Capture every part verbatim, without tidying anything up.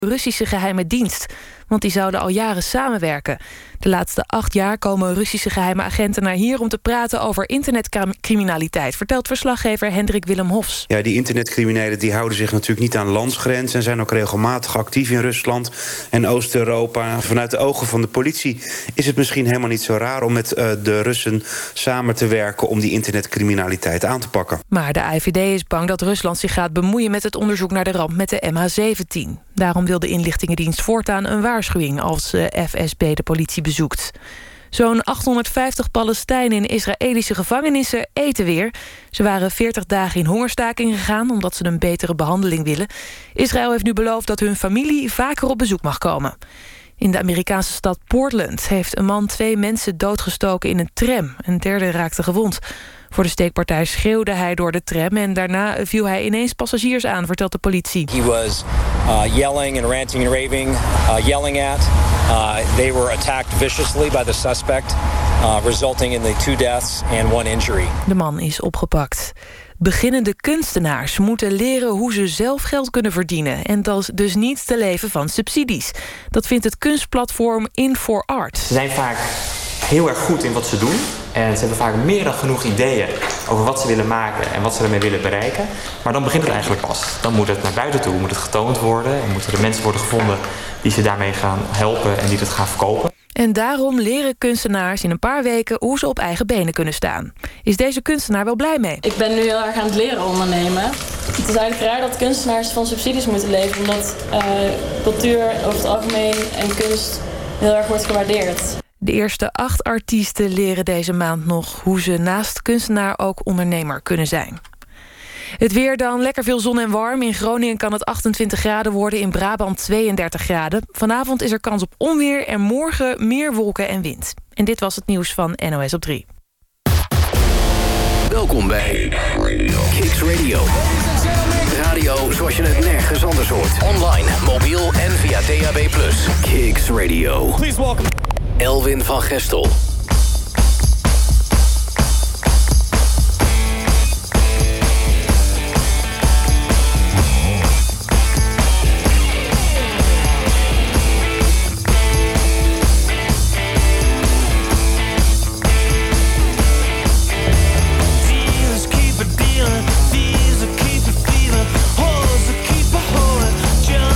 Russische geheime dienst, want die zouden al jaren samenwerken. De laatste acht jaar komen Russische geheime agenten naar hier om te praten over internetcriminaliteit, vertelt verslaggever Hendrik Willem Hofs. Ja, die internetcriminelen die houden zich natuurlijk niet aan landsgrenzen en zijn ook regelmatig actief in Rusland en Oost-Europa. Vanuit de ogen van de politie is het misschien helemaal niet zo raar om met uh, de Russen samen te werken om die internetcriminaliteit aan te pakken. Maar de I V D is bang dat Rusland zich gaat bemoeien met het onderzoek naar de ramp met de M H zeventien. Daarom wil de inlichtingendienst voortaan een waarschuwing als uh, F S B de politie bezoekt. Zo'n achthonderdvijftig Palestijnen in Israëlische gevangenissen eten weer. Ze waren veertig dagen in hongerstaking gegaan omdat ze een betere behandeling willen. Israël heeft nu beloofd dat hun familie vaker op bezoek mag komen. In de Amerikaanse stad Portland heeft een man twee mensen doodgestoken in een tram. Een derde raakte gewond. Voor de steekpartij schreeuwde hij door de tram en daarna viel hij ineens passagiers aan, vertelt de politie. He was uh, yelling and ranting and raving, uh, yelling at. Uh, they were attacked viciously by the suspect, uh, resulting in the two deaths and one injury. De man is opgepakt. Beginnende kunstenaars moeten leren hoe ze zelf geld kunnen verdienen en dus niet te leven van subsidies. Dat vindt het kunstplatform In for Art. Ze zijn vaak heel erg goed in wat ze doen. En ze hebben vaak meer dan genoeg ideeën over wat ze willen maken en wat ze ermee willen bereiken. Maar dan begint het eigenlijk pas. Dan moet het naar buiten toe, moet het getoond worden. En moeten er mensen worden gevonden die ze daarmee gaan helpen en die het gaan verkopen. En daarom leren kunstenaars in een paar weken hoe ze op eigen benen kunnen staan. Is deze kunstenaar wel blij mee? Ik ben nu heel erg aan het leren ondernemen. Het is eigenlijk raar dat kunstenaars van subsidies moeten leven, omdat uh, cultuur over het algemeen en kunst heel erg wordt gewaardeerd. De eerste acht artiesten leren deze maand nog hoe ze naast kunstenaar ook ondernemer kunnen zijn. Het weer dan, lekker veel zon en warm. In Groningen kan het achtentwintig graden worden, in Brabant tweeëndertig graden. Vanavond is er kans op onweer en morgen meer wolken en wind. En dit was het nieuws van N O S op drie. Welkom bij Kicks Radio. Radio zoals je het nergens anders hoort. Online, mobiel en via D A B plus. Kicks Radio. Please welcome Elwin van Gestel.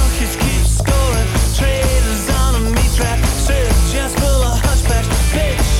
Just full of hushbacks, bitch.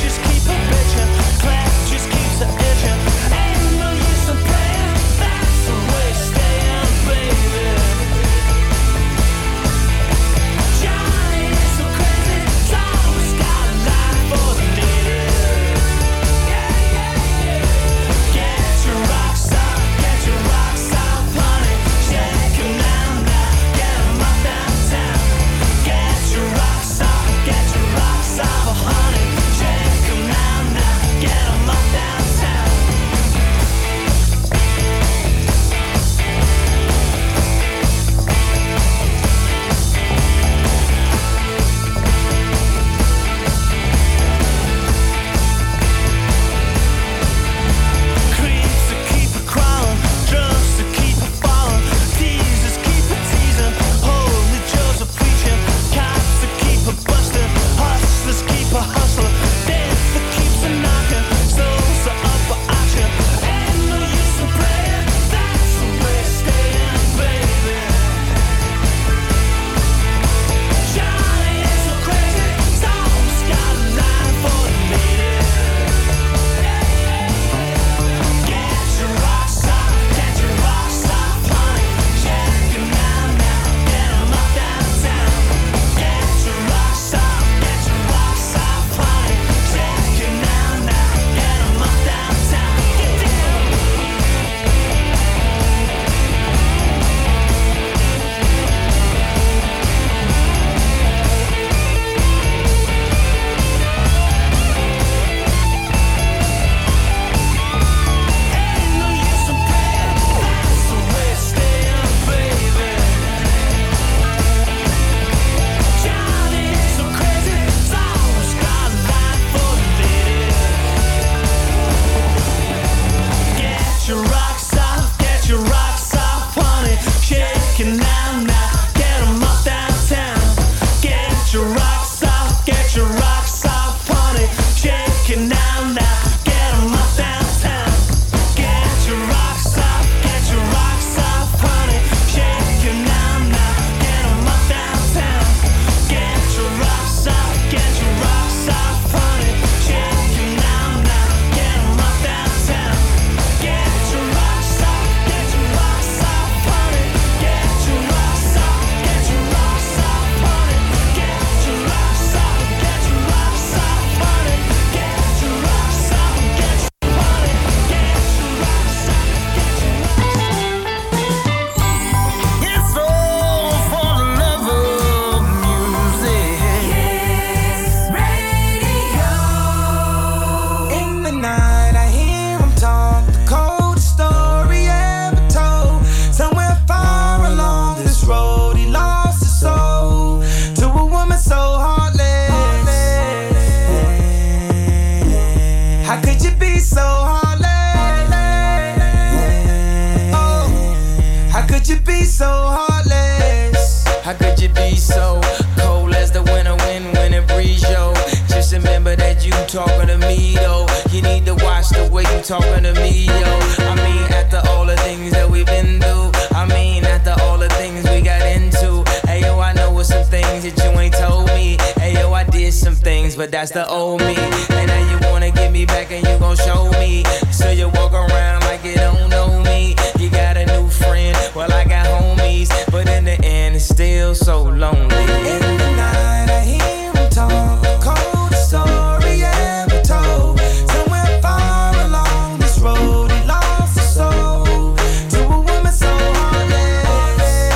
How could you be so cold as the winter wind when it breeze, yo? Just remember that you talking to me, though. You need to watch the way you talking to me, yo. I mean, after all the things that we've been through, I mean, after all the things we got into. Hey, yo, I know what some things that you ain't told me. Hey, yo, I did some things, but that's the old me. And now you wanna get me back and you gon' show me. So you walk around like you don't know me. You got a new friend, well, I got homies. But in the end, it's still so lonely. In the night, I hear him talk. Coldest story ever told. Somewhere far along this road, he lost his soul to a woman so heartless.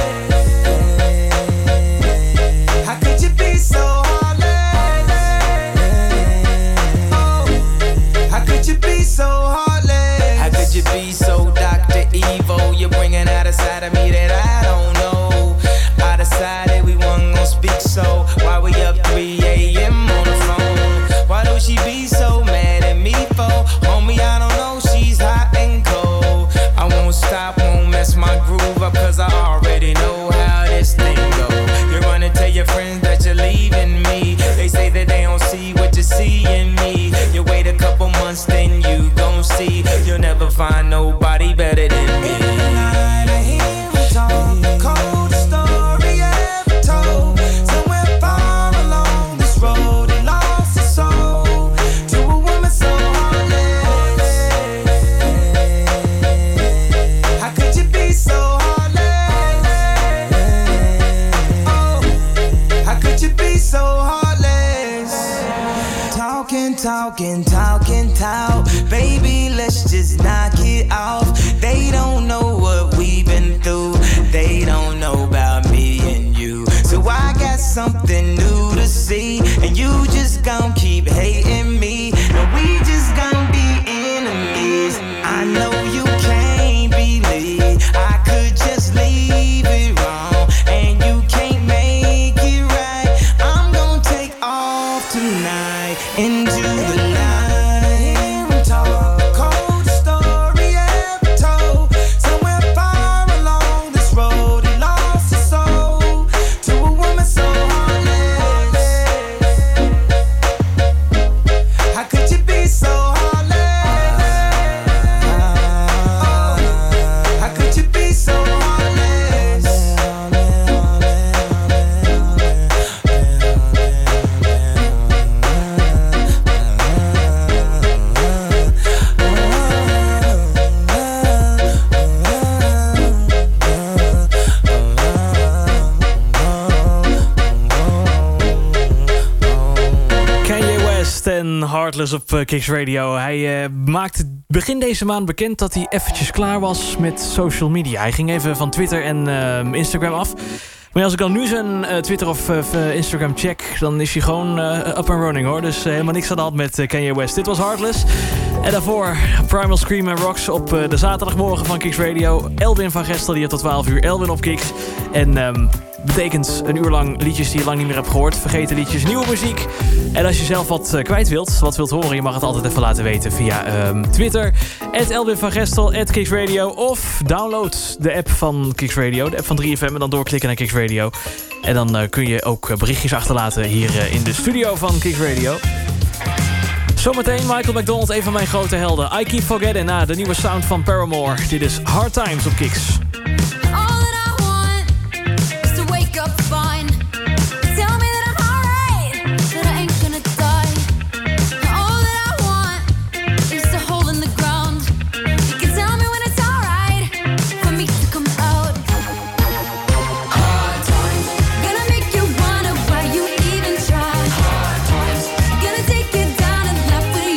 How could you be so heartless? Oh, how could you be so heartless? How could you be so Doctor Evil? You're bringing out a side of me that I don't know. I decided we weren't gonna speak, so why we up three a.m. on the phone? Why do she be so mad at me for? Homie, I don't know, she's hot and cold. I won't stop, won't mess my groove up, cause I already know how this thing go. You're gonna tell your friends that you're leaving me. They say that they don't see what you see in me. You wait a couple months, then you gon' see. You'll never find nobody better than me. I hear him talk, coldest story ever told. Somewhere far along this road, he lost his soul to a woman so heartless. How could you be so heartless? Oh, how could you be so heartless? Talking, talking, talking, talk. Baby, let's just knock it off. They don't know what we've been through. They don't know about me and you. So I got something new to see. And you just gon' keep hating me. And we just gon' be enemies. I know you can't believe I could just leave it wrong. And you can't make it right. I'm gon' take off tonight into the night. Heartless op uh, Kicks Radio. Hij uh, maakte begin deze maand bekend dat hij eventjes klaar was met social media. Hij ging even van Twitter en uh, Instagram af. Maar als ik dan nu zijn uh, Twitter of uh, Instagram check, dan is hij gewoon uh, up and running, hoor. Dus uh, helemaal niks aan de hand met uh, Kanye West. Dit was Heartless. En daarvoor Primal Scream en Rocks op uh, de zaterdagmorgen van Kicks Radio. Elwin van Gestel hier tot twaalf uur. Elwin op Kicks. En um, betekent een uur lang liedjes die je lang niet meer hebt gehoord. Vergeten liedjes, nieuwe muziek. En als je zelf wat uh, kwijt wilt, wat wilt horen, je mag het altijd even laten weten via um, Twitter. at Elwin van Gestel, at Kicks Radio. Of download de app van Kicks Radio, de app van drie F M. En dan doorklikken naar Kicks Radio. En dan uh, kun je ook uh, berichtjes achterlaten hier uh, in de studio van Kicks Radio. Zometeen Michael McDonald, een van mijn grote helden. I Keep Forgetting, na de nieuwe sound van Paramore. Dit is Hard Times op Kicks.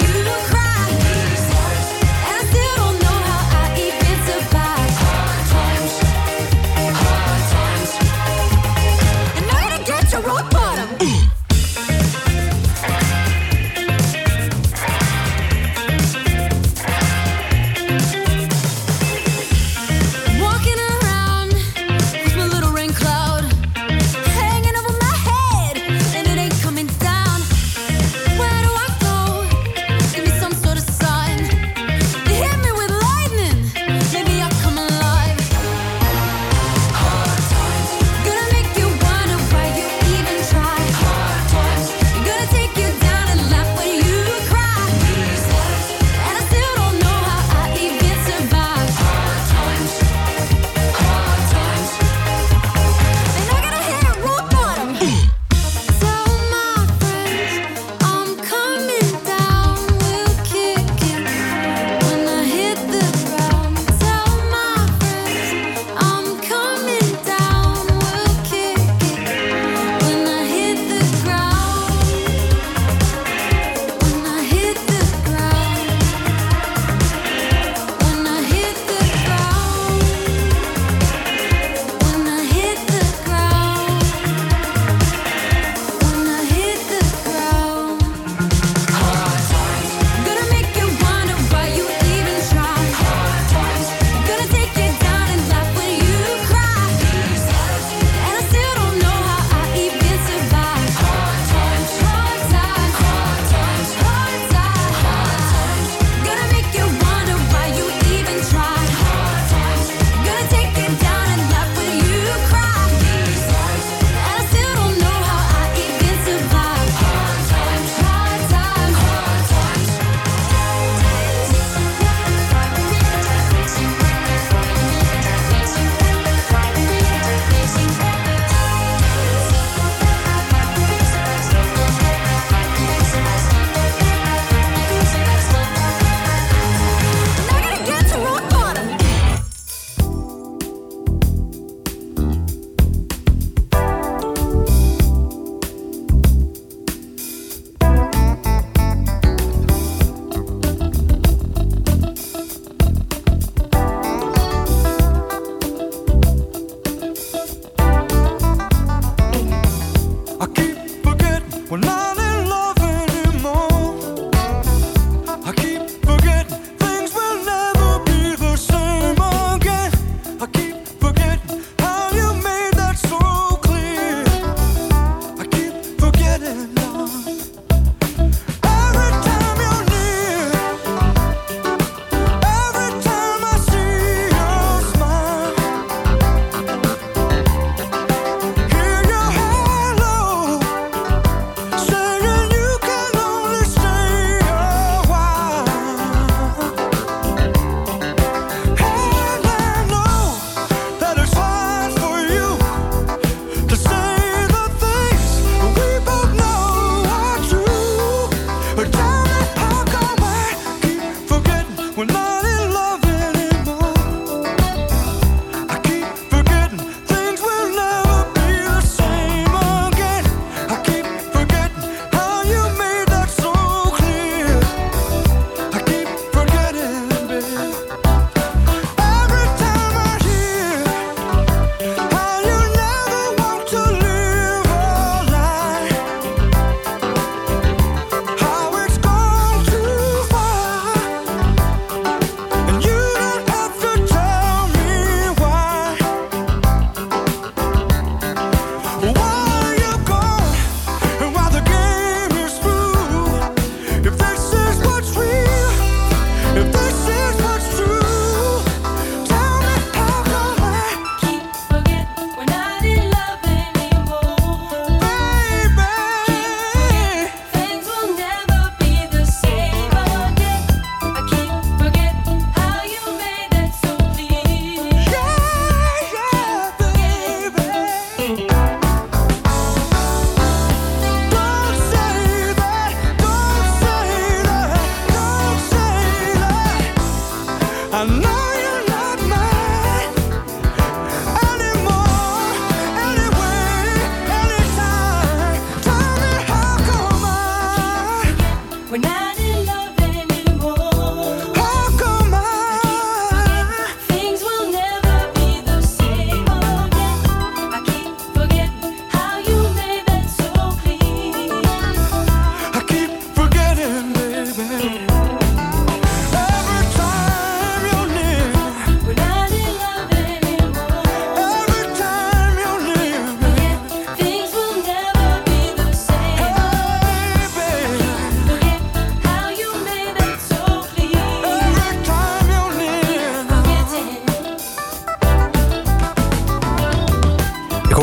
Hard times.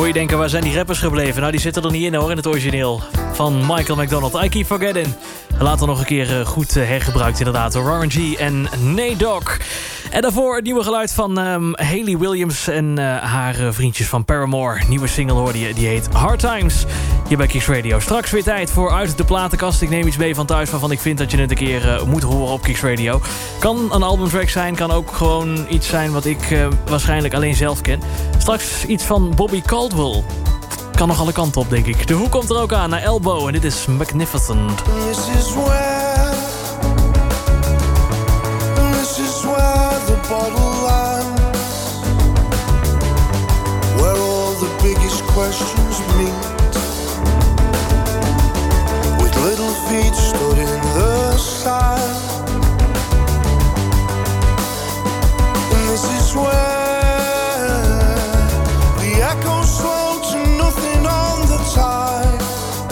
je denken, waar zijn die rappers gebleven? Nou, die zitten er niet in hoor, in het origineel. Van Michael McDonald, I Keep Forgetting. Later nog een keer goed hergebruikt inderdaad door Warren G en Nate Dogg. En daarvoor het nieuwe geluid van um, Hayley Williams en uh, haar uh, vriendjes van Paramore. Nieuwe single hoorde je, die heet Hard Times. Hier bij Kicks Radio. Straks weer tijd voor Uit de Platenkast. Ik neem iets mee van thuis waarvan ik vind dat je het een keer uh, moet horen op Kicks Radio. Kan een albumtrack zijn, kan ook gewoon iets zijn wat ik uh, waarschijnlijk alleen zelf ken. Straks iets van Bobby Caldwell. Kan nog alle kanten op, denk ik. De Hoe komt er ook aan naar Elbow en dit is Magnificent. This is where, this is where the bottle lands, where all the biggest questions meet, with little feet stood in the sand. And this is where the echoes slow to nothing on the tide,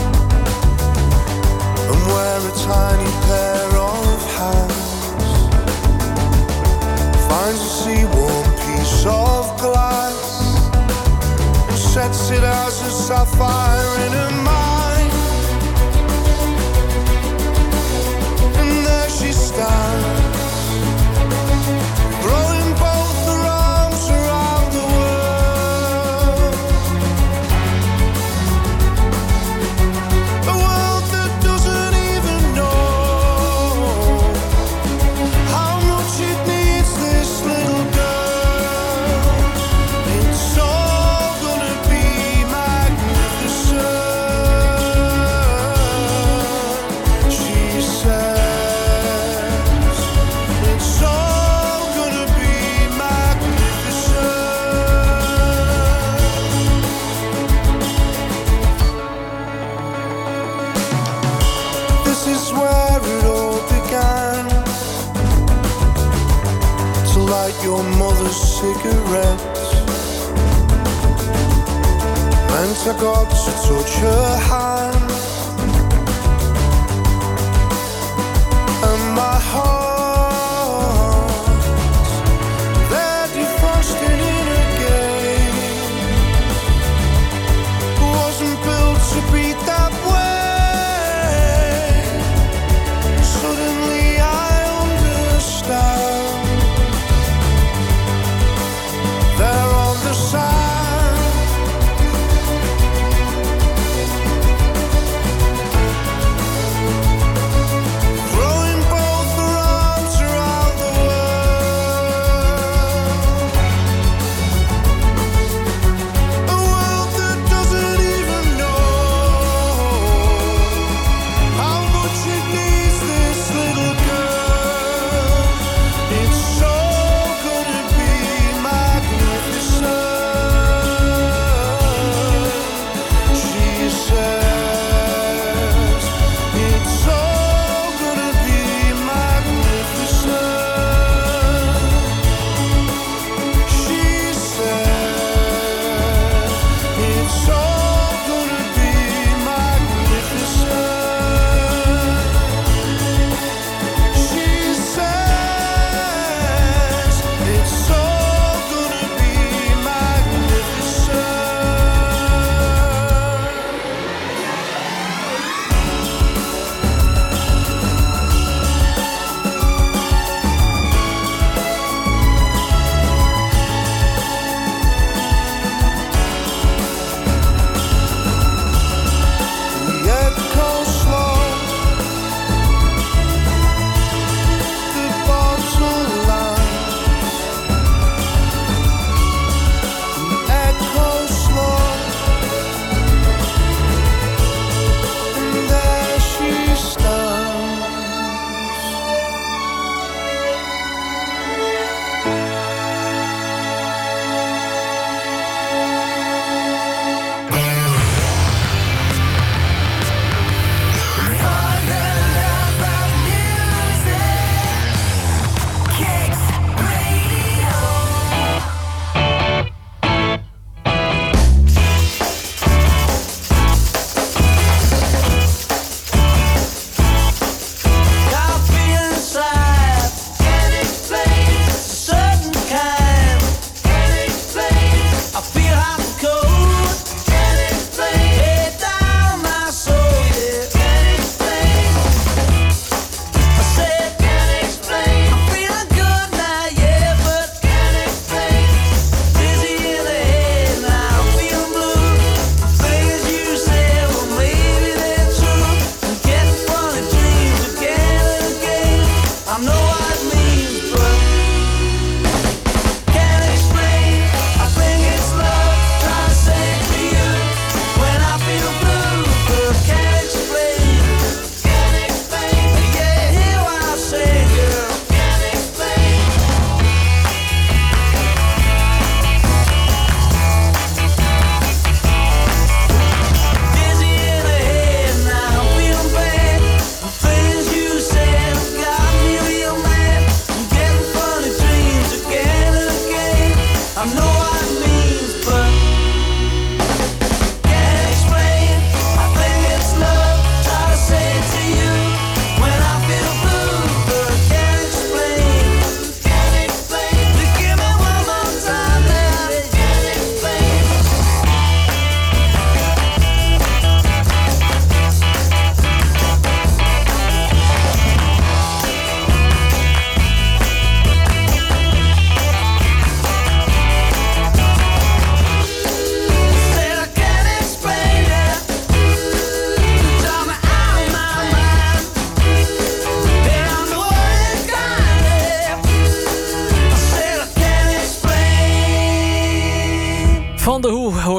and where a tiny pair of hands finds a sea-warm piece of glass and sets it as a sapphire in her mind. And there she stands, throwing both her arms around the world, a world that doesn't even know how much it needs this little girl. It's all gonna be magnificent, she says. It's all gonna be magnificent. This is where it all began, to light your mother's cigarettes, and I got to touch her hand, and my heart, they're defrosting in again, wasn't built to beat that way. Suddenly I understand, they're on the sand,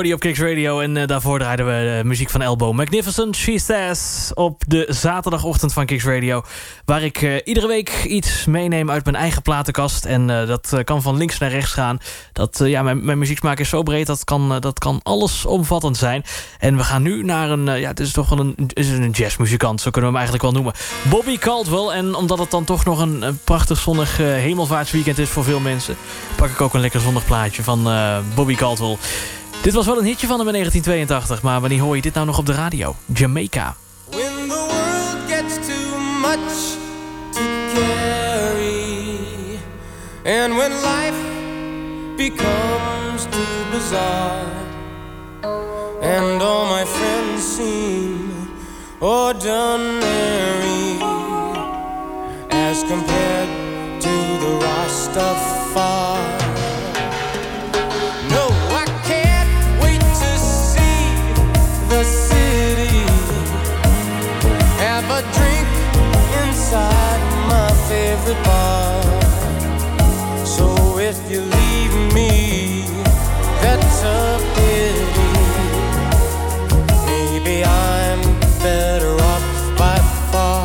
Party op Kicks Radio. En uh, daarvoor draaiden we uh, muziek van Elbow Magnificent. She Says op de zaterdagochtend van Kicks Radio. Waar ik uh, iedere week iets meeneem uit mijn eigen platenkast. En uh, dat uh, kan van links naar rechts gaan. Dat, uh, ja, mijn, mijn muzieksmaak is zo breed. Dat kan, uh, dat kan allesomvattend zijn. En we gaan nu naar een... Uh, ja, het is toch wel een, is een jazzmuzikant. Zo kunnen we hem eigenlijk wel noemen. Bobby Caldwell. En omdat het dan toch nog een, een prachtig zonnig uh, hemelvaartsweekend is voor veel mensen, pak ik ook een lekker zonnig plaatje van uh, Bobby Caldwell. Dit was wel een hitje van hem in negentien tweeëntachtig, maar wanneer hoor je dit nou nog op de radio? Jamaica. When the world gets too much to carry, and when life becomes too bizarre, and all my friends seem ordinary as compared to the Rastafari. No, I can't wait to see the city, have a drink inside my favorite bar. So if you leave me, that's a pity. Maybe I'm better off by far.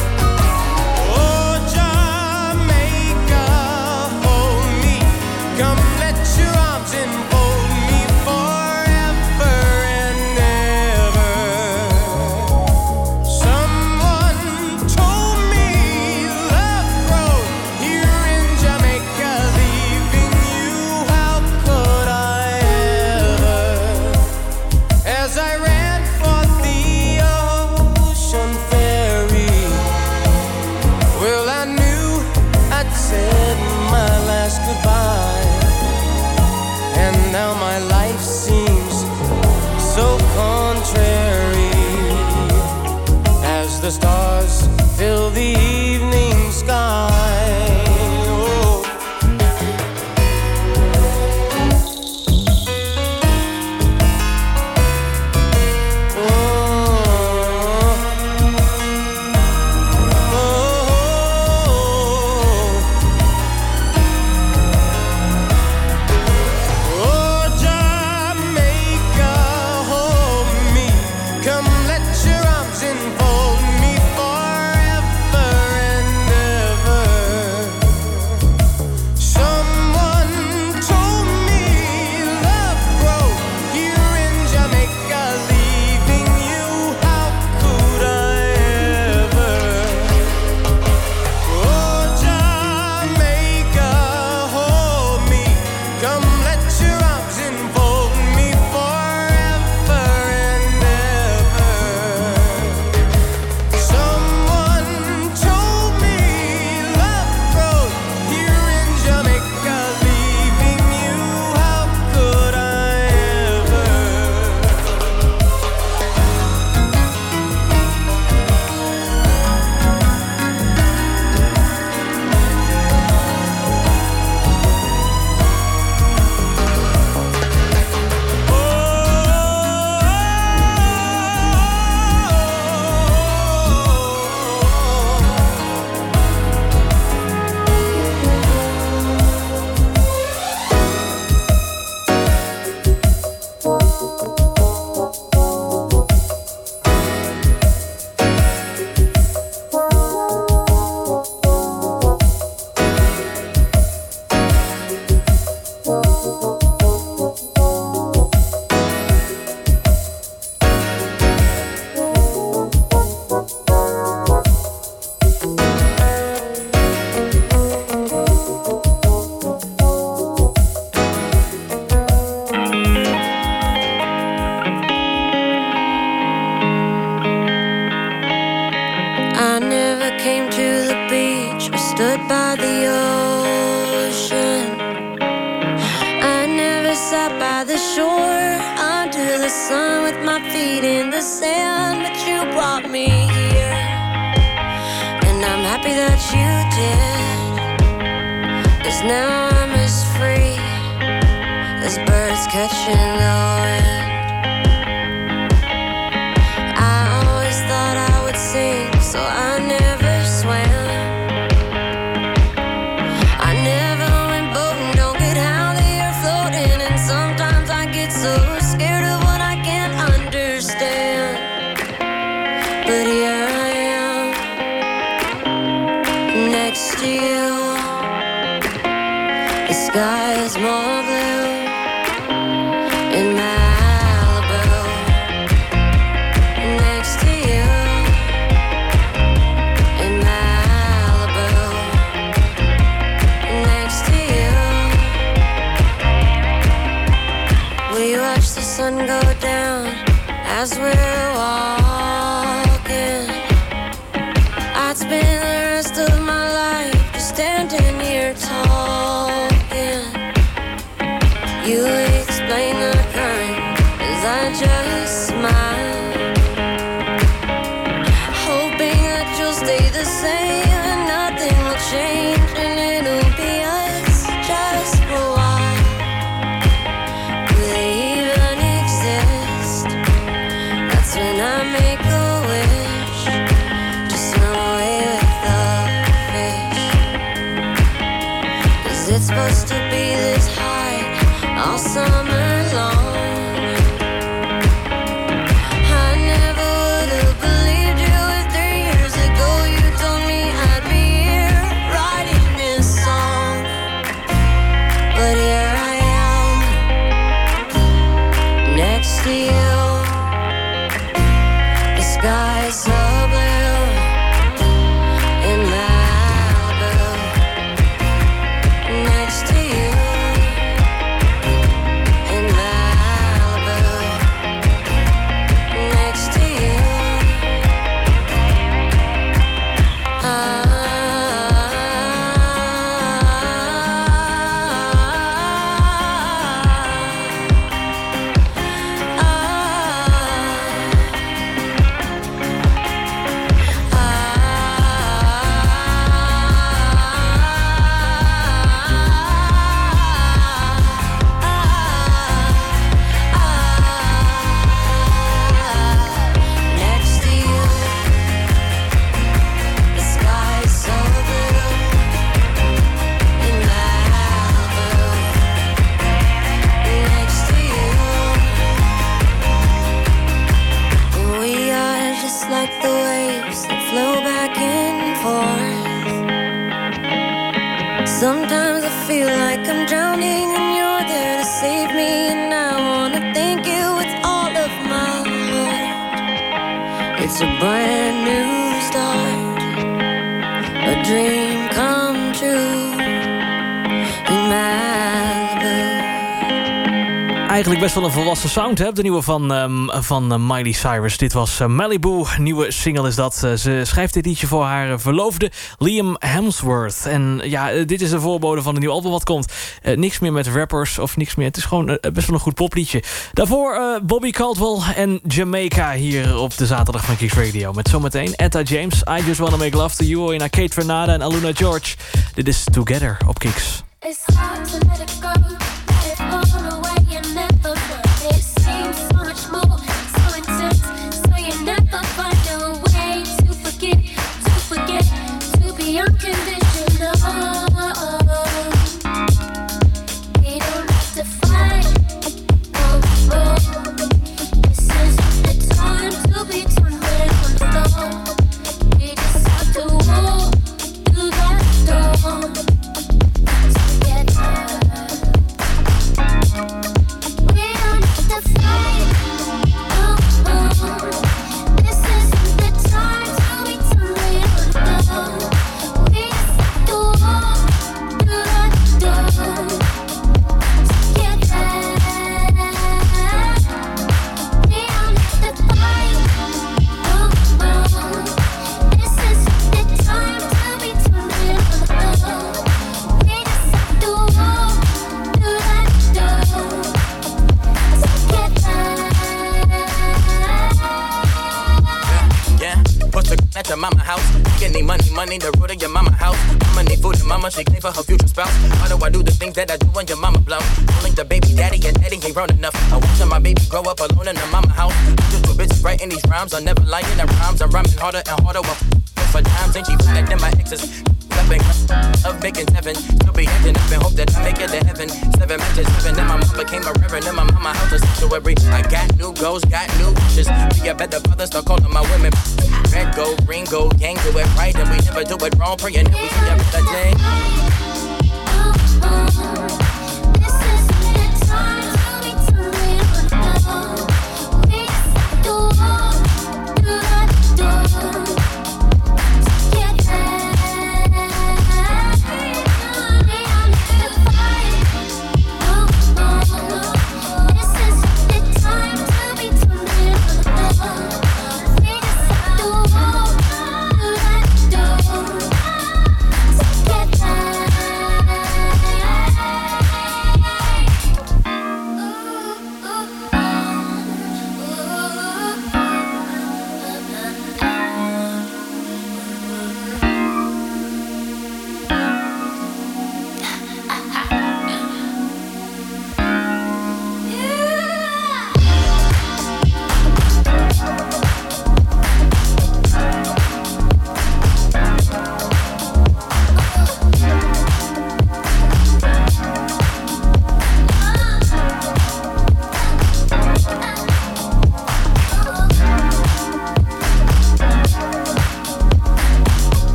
Now my life seems so contrary as the stars fill the evening sky. Oh. So scared next to you. The sky is more blue in Malibu. Next to you in Malibu. Next to you. We watch the sun go down as we're walking. I'd spend the rest of my life just standing here talking. You explain the current as I just smile, hoping that you'll stay the same and nothing will change and it'll be us just for a while. Do they even exist? That's when I make a wish, just swim away with the fish. 'Cause it's supposed to be this high all summer long. I never would have believed you if three years ago you told me I'd be here writing this song. But here I am, next to you. The sky's so blue in Malibu. Next to you in Malibu. Next to you. Ah, next to you. The sky's so blue in Malibu. Next to you. We are just like the waves that flow back and forth. Sometimes I feel like I'm drowning and you're there to save me, and I wanna thank you with all of my heart. It's a brand new start, a dream come true in Malibu. Eigenlijk best wel een volwassen sound, hè? De nieuwe van, um, van uh, Miley Cyrus. Dit was uh, Malibu, nieuwe single is dat. Uh, ze schrijft dit liedje voor haar uh, verloofde Liam Hemsworth. En ja, uh, dit is de voorbode van een nieuw album wat komt. Uh, niks meer met rappers of niks meer. Het is gewoon uh, best wel een goed popliedje. Daarvoor uh, Bobby Caldwell en Jamaica hier op de zaterdag van Kicks Radio. Met zometeen Etta James, I Just Wanna Make Love To You. En Kate Renata en Aluna George. Dit is Together op Kicks. It's hard to let it go, let it all away and never run. It seems so much more, so intense, so you never find a way to forget, to forget, to be unconditional. We don't have to fight, no more. This is the time to be torn on the floor. We just have to walk through that door. At your mama house, you need money, money, the root of your mama house. Mama need food, and mama she gave for her future spouse. Why do I do the things that I do when your mama blow? Calling the baby daddy, and daddy ain't grown enough. I watching my baby grow up alone in the mama house. Just two bitches writing these rhymes, I'm never lying. The rhymes I'm rhyming harder and harder. Well, for times, and she feel like them my exes. up and of making seven. Still be acting up and hope that I make it to heaven. Seven matches, seven, and my mom became a reverend. And my mama house a sanctuary. I got new goals, got new wishes. Be a better father, start calling my women. Red, gold, green, gold, gang, do it right. And we never do it wrong, praying that we see every day.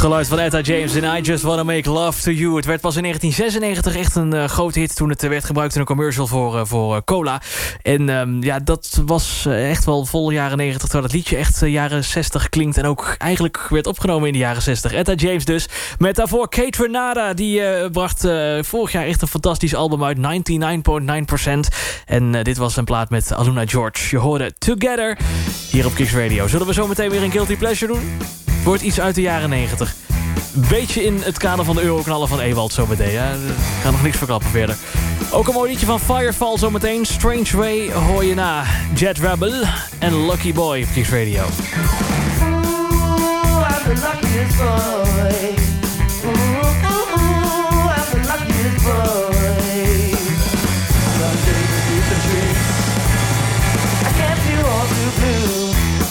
geluid van Etta James en I Just Wanna Make Love to You. Het werd pas in negentien zesennegentig echt een uh, grote hit toen het uh, werd gebruikt in een commercial voor, uh, voor uh, cola. En um, ja, dat was uh, echt wel vol jaren negentig, terwijl het liedje echt uh, jaren zestig klinkt en ook eigenlijk werd opgenomen in de jaren zestig. Etta James dus. Met daarvoor Kate Renata, die uh, bracht uh, vorig jaar echt een fantastisch album uit, negenennegentig komma negen procent. En uh, dit was een plaat met Aluna George. Je hoorde Together hier op Kicks Radio. Zullen we zo meteen weer een Guilty Pleasure doen? Wordt iets uit de jaren negentig. Beetje in het kader van de euroknallen van Ewald zometeen. Ja? Ik ga nog niks verklappen verder. Ook een mooi liedje van Firefall zometeen. Strange Way hoor je na. Jet Rebel en Lucky Boy op Kicks Radio. Ooh, I'm the luckiest boy. Ooh, ooh, ooh, I'm the luckiest boy. Someday beneath the trees, I can't feel all too blue.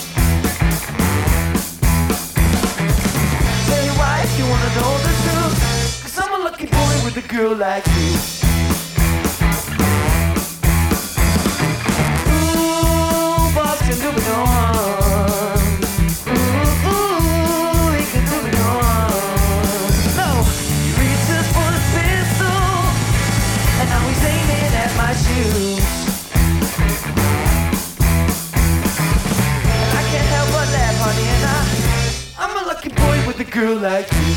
You wanna know the truth? Cause I'm a lucky boy with a girl like you. Ooh, boss can do me no harm. Ooh, ooh, he can do me no harm. No, he reaches for his pistol, and now he's aiming at my shoes. And I can't help but laugh, honey, and I I'm a lucky boy with a girl like you.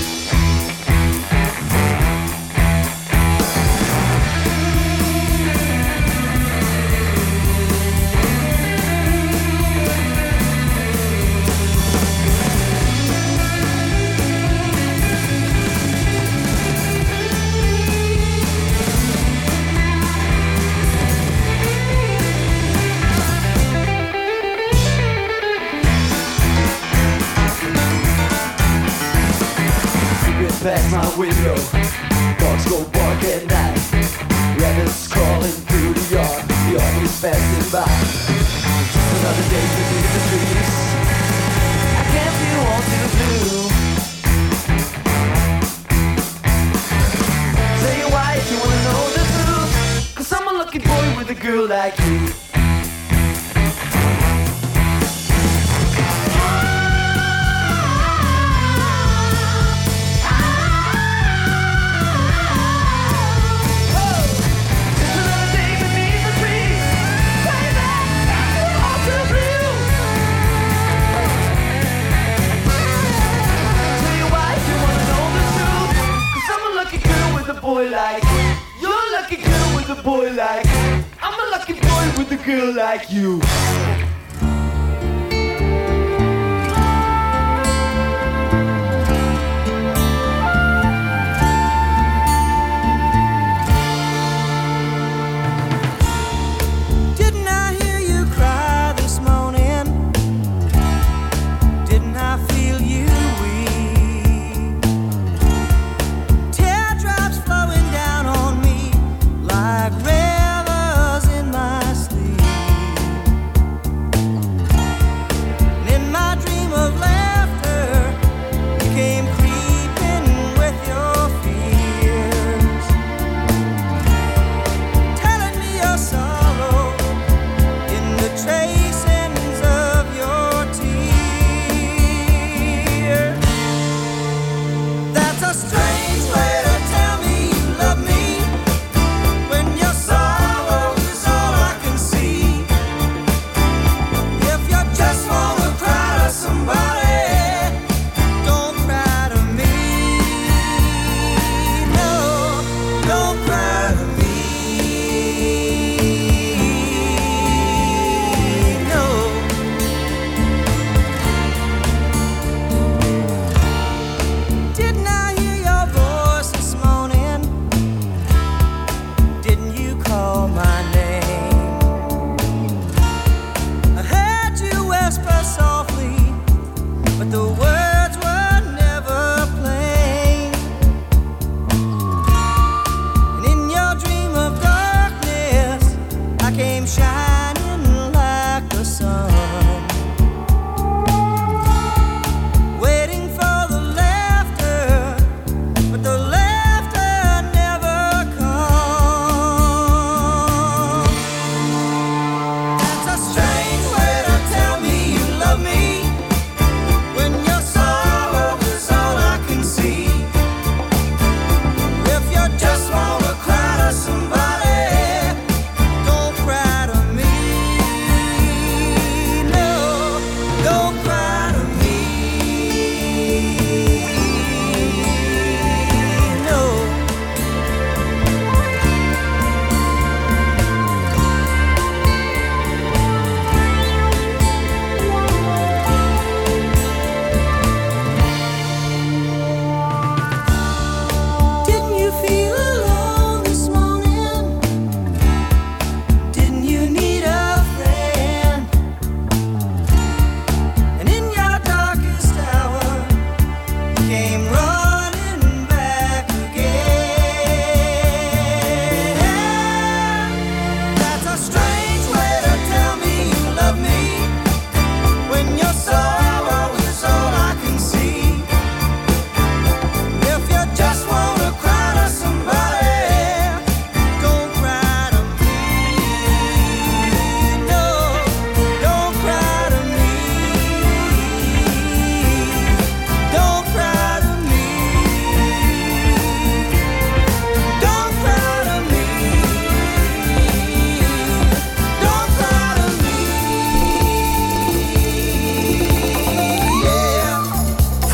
Past my window, dogs go bark at night. Rabbits crawling through the yard, the always passing by. Just another day beneath the trees, I can't feel all too blue. Tell you why if you wanna know the truth, cause I'm a lucky boy with a girl like you. Boy like you're a lucky girl with a boy like I'm a lucky boy with a girl like you. Didn't I hear you cry this morning? Didn't I feel you? Like rivers in my sleep.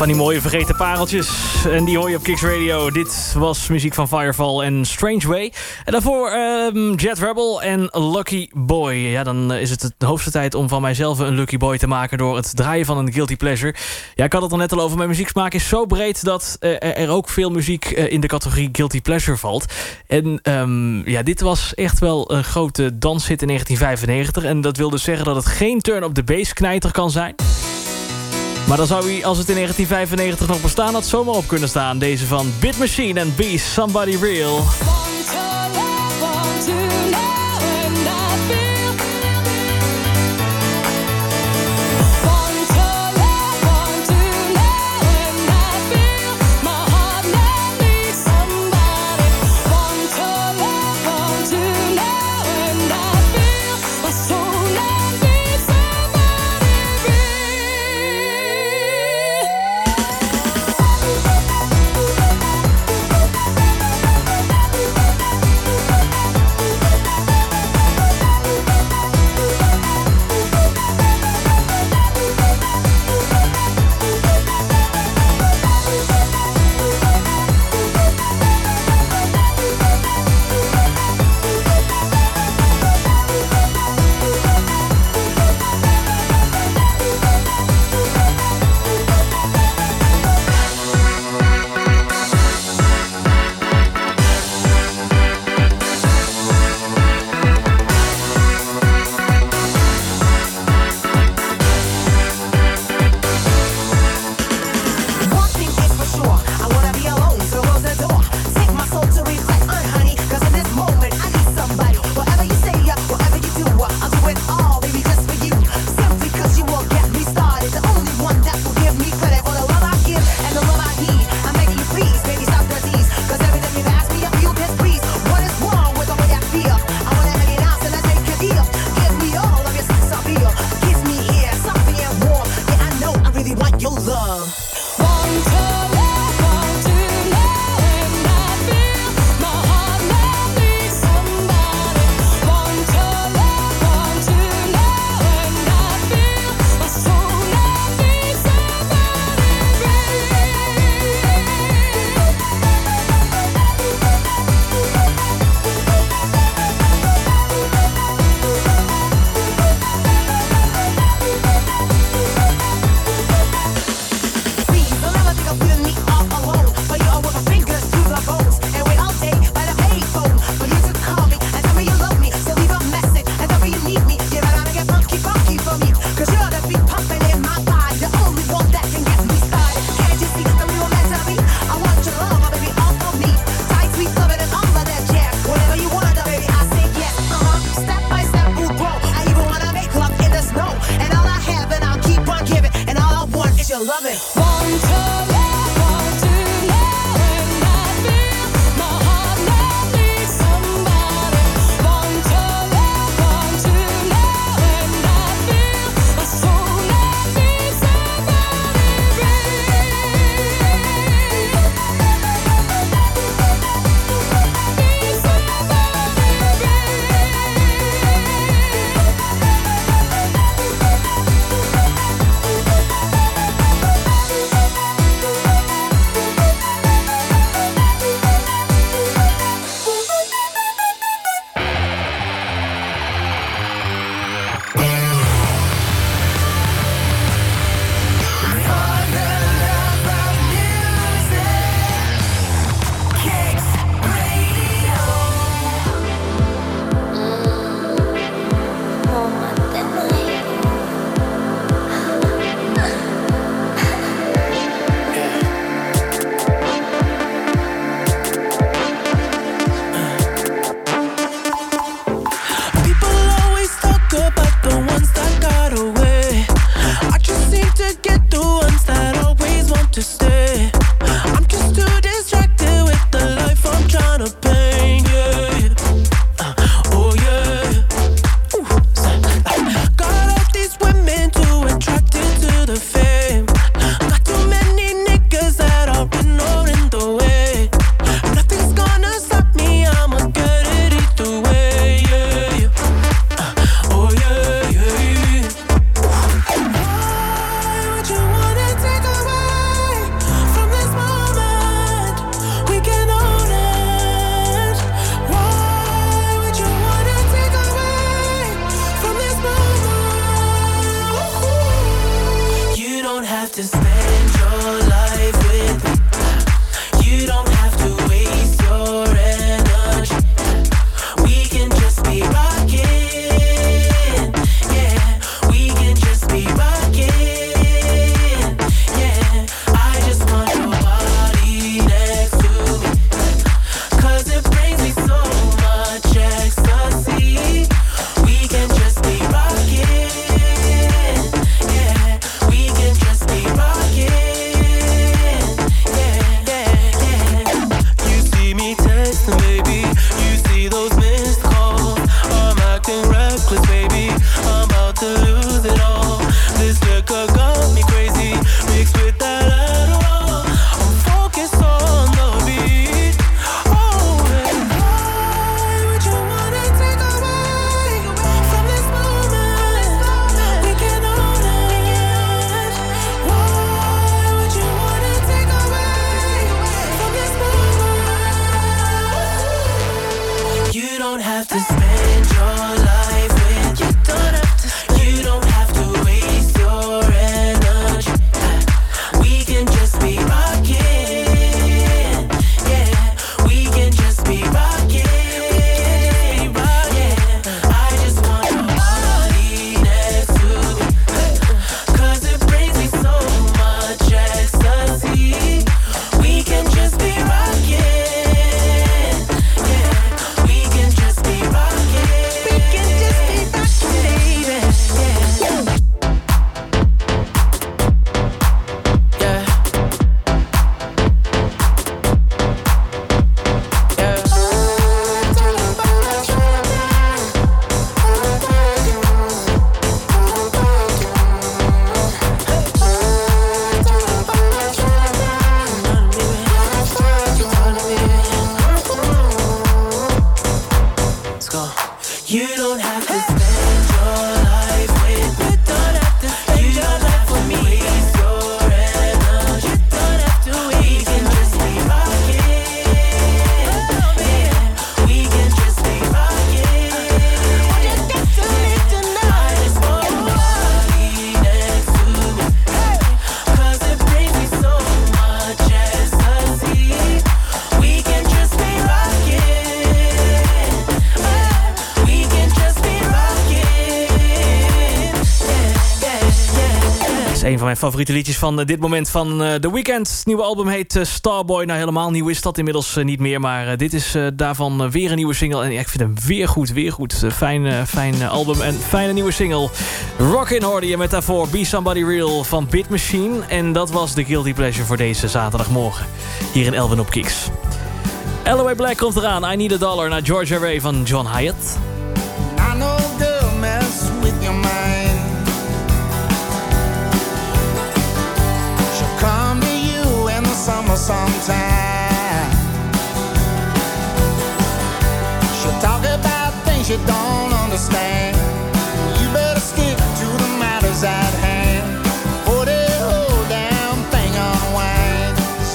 Van die mooie vergeten pareltjes. En die hoor je op Kicks Radio. Dit was muziek van Firefall en Strange Way. En daarvoor um, Jet Rebel en Lucky Boy. Ja, dan is het de hoogste tijd om van mijzelf een Lucky Boy te maken door het draaien van een Guilty Pleasure. Ja, ik had het al net al over. Mijn muzieksmaak is zo breed dat uh, er ook veel muziek uh, in de categorie Guilty Pleasure valt. En um, ja, dit was echt wel een grote danshit in negentien vijfennegentig. En dat wil dus zeggen dat het geen Turn Up The Bass knijter kan zijn. Maar dan zou hij, als het in negentien vijfennegentig nog bestaan had, zomaar op kunnen staan. Deze van Beat Machine en Be Somebody Real. to spend your life with me. You don't have to waste your energy. We can just be rocking. Yeah, we can just be rocking. Yeah, I just want your body next to me. Cause it brings me so much ecstasy. We can just be rocking. Yeah, we can just be rocking. Yeah, yeah, yeah. You see me texting, baby. You see those missed calls. I'm acting reckless, baby. I'm about to lose it all. This liquor got me crazy. Mixed with that Adderall. I'm focused on the beat. Oh, baby. Why would you wanna take away from this moment? We can own it. Why would you wanna take away from this moment? You don't have to spend your life with. You don't have to. You don't have to waste your energy. We can just be rocking. Yeah, we can just be rocking. Yeah, I just want your body next to me. Cause it brings me so much ecstasy. We can just be rocking. Yeah, we can just be rocking. We can just be rocking, baby. Yeah. Yeah. Let's go. You don't have to spend your life with me. Don't have to spend your life with me. Waste your energy. Don't have to waste. We can just be rocking. Yeah, we can just be rocking. What you got to me tonight? I just want your body next to me. Cause it brings me so much ecstasy. We can just be rocking. We can just be rocking. Yeah, yeah, yeah. Dat is een van mijn favoriete liedjes van eh, dit moment van eh, The Weeknd. Het nieuwe album heet eh, Starboy. Nou, helemaal nieuw is dat inmiddels eh, niet meer. Maar eh, dit is eh, daarvan eh, weer een nieuwe single. En ja, ik vind hem weer goed, weer goed. Eh, fijn eh, fijn eh, album en fijne nieuwe single. Rockin' hoorde je met daarvoor Be Somebody Real van Beat Machine. En dat was de Guilty Pleasure voor deze zaterdagmorgen. Hier in Elven op Kicks. L O A Black komt eraan. I Need a Dollar naar Georgia Ray van John Hyatt. I know girl mess with your mind. She'll come to you in the summer sometime. She'll talk about things you don't understand. You better stick to the matters at hand. Or the whole damn thing unwinds.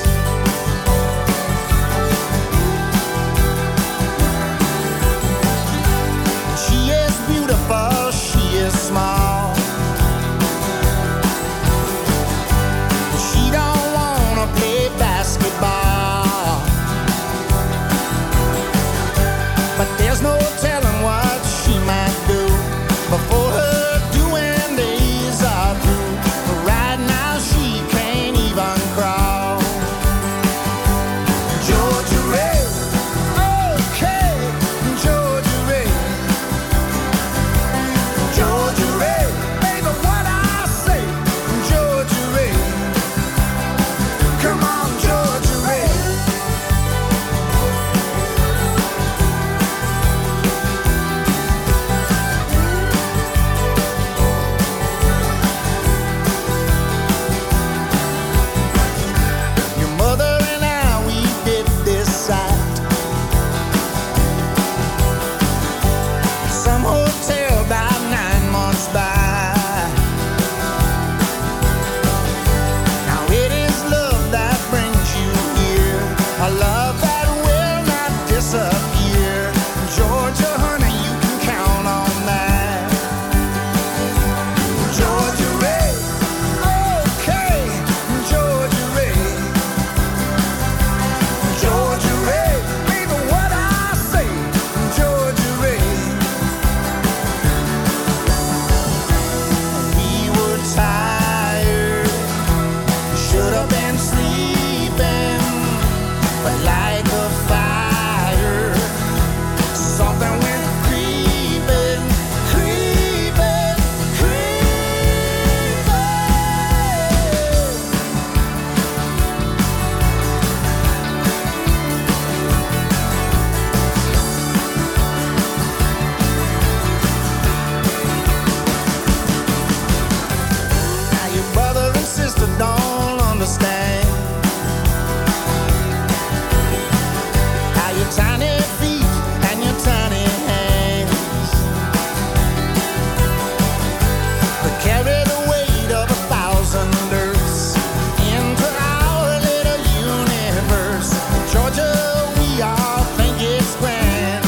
She is beautiful, she is small. She don't wanna play basketball. But there's no telling what she might do. have been sleeping, but like a fire, something went creeping, creeping, creeping. Now your brother and sister don't understand how your tiny feet and your tiny hands could carry the weight of a thousand earths into our little universe. Georgia, we all think it's grand.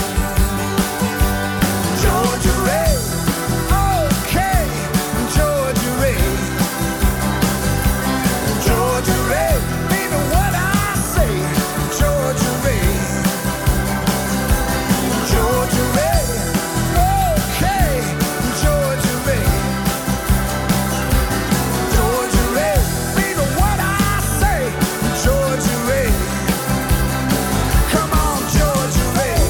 Georgia Ray, okay, Georgia Ray, Georgia Ray, baby, what I say, Georgia Ray, Georgia Ray, okay, Georgia Ray, Georgia Ray, baby, what I say, Georgia Ray, come on, Georgia Ray.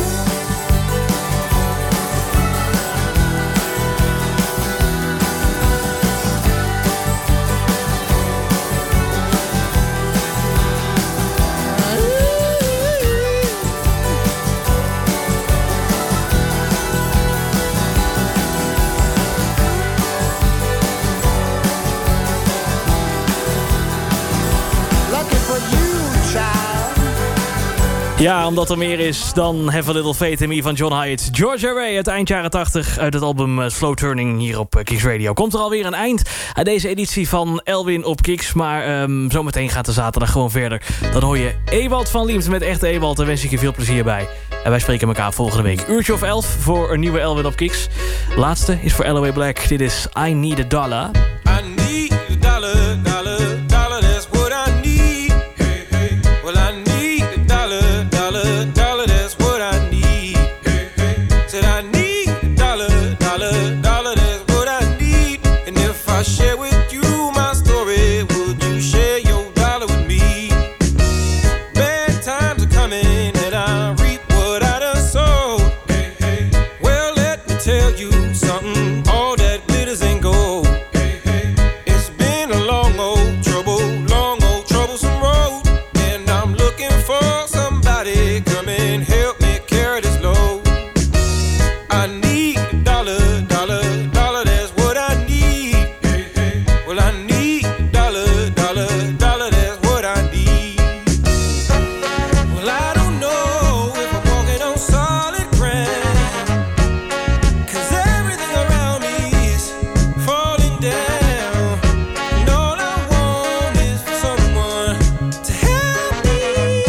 Lucky for you, child. Ja, omdat er meer is dan Have a Little Faith in Me van John Hyatt. Georgia Ray uit eind jaren tachtig uit het album uh, Slow Turning hier op uh, Kicks Radio. Komt er alweer een eind aan deze editie van Elwin op Kicks. Maar um, zometeen gaat de zaterdag gewoon verder. Dan hoor je Ewald van Liemt met Echte Ewald. Daar wens ik je veel plezier bij. En wij spreken elkaar volgende week. Uurtje of elf voor een nieuwe Elwin op Kicks. Laatste is voor L O A Black. Dit is I Need a Dollar. I need a dollar, dollar, dollar, that's what I need. Hey, hey. Well, I need a dollar, dollar, dollar, that's what I need. Hey, hey. Said I need a dollar, dollar, dollar, that's what I need. And if I share with you my story, would you share your dollar with me? Bad times are coming and I reap what I done sowed. Hey, hey. Well, let me tell you something, all that glitters ain't gold. It's been a long old trouble, long old troublesome road, and I'm looking for somebody come and help me carry this load. I need a dollar, dollar, dollar, that's what I need. Well, I need a dollar, dollar, dollar, that's what I need. Well, I don't know if I'm walking on solid ground, 'cause everything around me is falling down. And all I want is for someone to help me.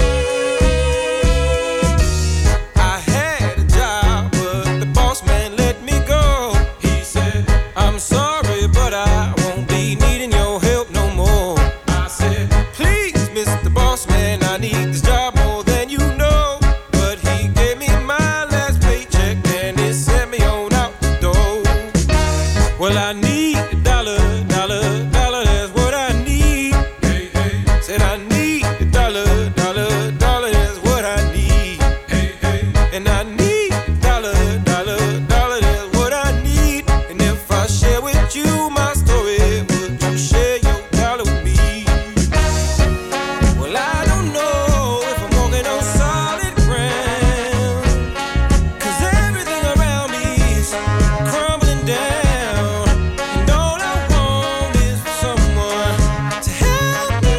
I had a job, but the boss man let me go. He said, I'm sorry, but I won't be needing your help no more. I said, please, Mister Boss Man, I need this job more than you know. But he gave me my last paycheck and he sent me on out the door. Well, I need a dollar, dollar, dollar, that's what I need. Hey, hey. Said I need a dollar, dollar, dollar, that's what I need. Hey, hey. And I need a dollar, dollar, dollar, that's what I need. And if I share with you my story, would you share your dollar with me? Well, I don't know if I'm walking on solid ground, 'cause everything around me is crumbling down. And all I want is for someone to help me.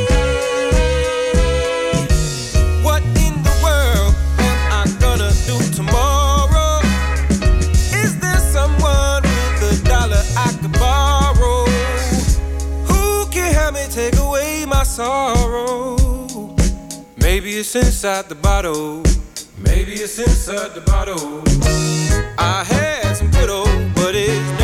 What in the world am I gonna do tomorrow? Is there someone with a dollar I could borrow? Who can help me take away my sorrow? Maybe it's inside the bottle. Maybe it's inside the bottle. I had some good old, but it's